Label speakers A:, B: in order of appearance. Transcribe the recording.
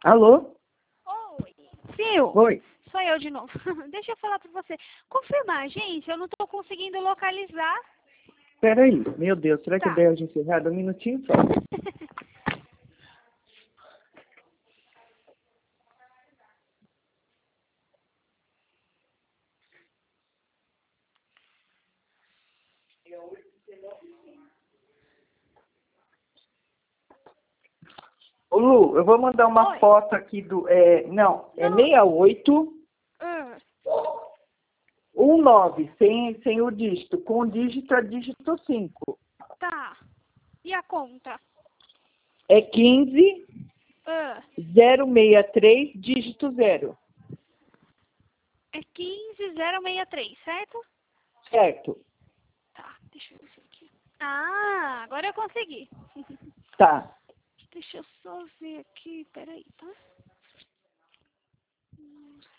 A: Alô?
B: Oi. Fio,
A: Oi.
B: sou eu de novo. Deixa eu falar pra você. Confirmar, gente, eu não tô conseguindo localizar.
A: Peraí. Meu Deus, será que
B: Tá.
A: eu dei a agência errada? Um minutinho só. Ô Lu, eu vou mandar uma
B: Oi.
A: foto aqui do... não, é
B: Não.
A: 68
B: Hum,
A: 19, sem o dígito. Com o dígito é dígito 5.
B: tá. E a conta?
A: É 15 063, dígito 0.
B: É 15063, certo?
A: Certo?
B: Tá, deixa eu ver aqui. Ah, agora eu consegui.
A: Tá.
B: Deixa eu só ver aqui, peraí, tá?